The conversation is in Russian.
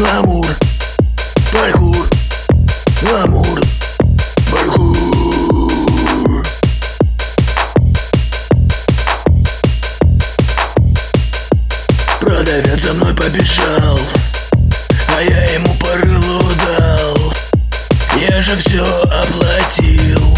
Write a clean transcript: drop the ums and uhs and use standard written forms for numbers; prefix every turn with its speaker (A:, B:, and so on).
A: Гламур, паркур, гламур, паркур. Продавец за мной побежал, а я ему по рылу дал. Я же все оплатил.